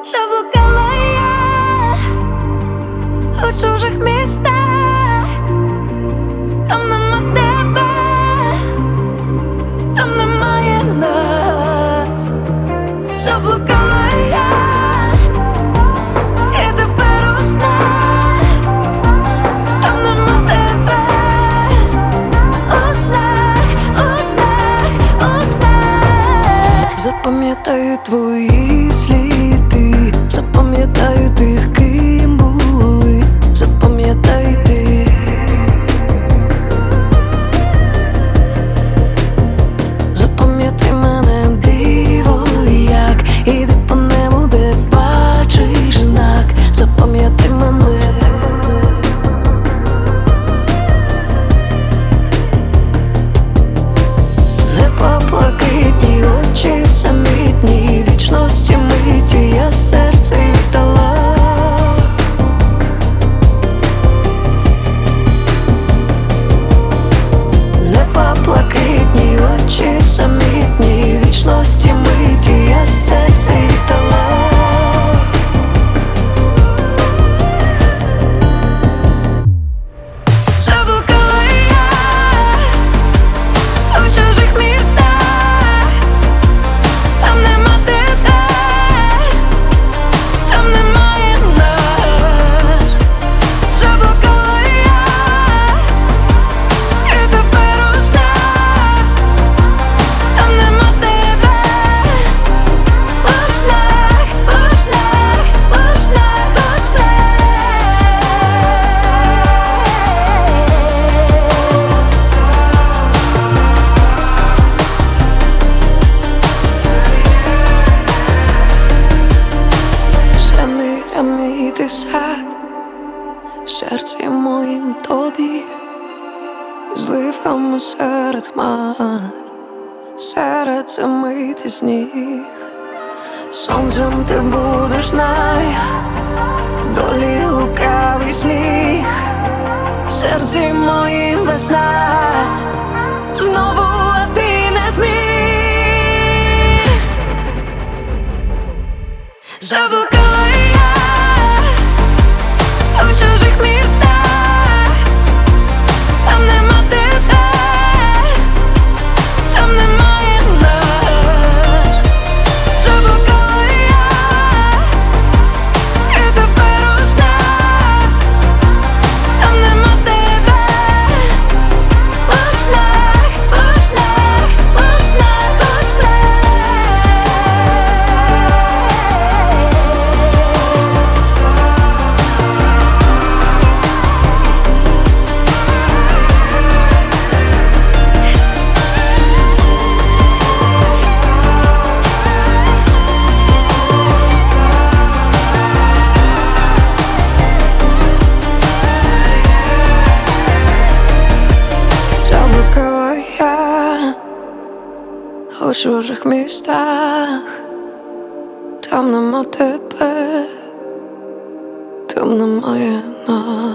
Заблукала я у чужих містах, там нема тебе, там немає нас. Заблукала я, і тепер у снах, там нема тебе, у снах, у снах, у снах. Запам'ятаю твої сліди, запам'ятаю тих, ким були, запам'ятай ти. Запам'ятай мене, диво, як іди по небу, де бачиш знак. Запам'ятай мене. Не поплакитні очі самітні, вічності миті я серце віддала. Не поплакитні очі самітні, вічності миті я серце віддала. Заблукала я у чужих містах, там нема тебе, там немає нас. Заблукала я, і тепер у снах, там нема тебе, у снах, у снах, у снах, у снах. Шамирами ти сад, в серці моїм тобі, зливами серед хмар, серед зими ти сніг. Сонцем ти будеш знай, долі лукавий сміх, в серці моїм весна, знову, а ти не зміг. Заблукала я у чужих містах, там нема тебе, там немає нас. Заблукала я, і тепер у снах, там нема тебе, у снах, у снах, у снах, у снах. Заблукала я у чужих містах, там нема тебе, там немає нас.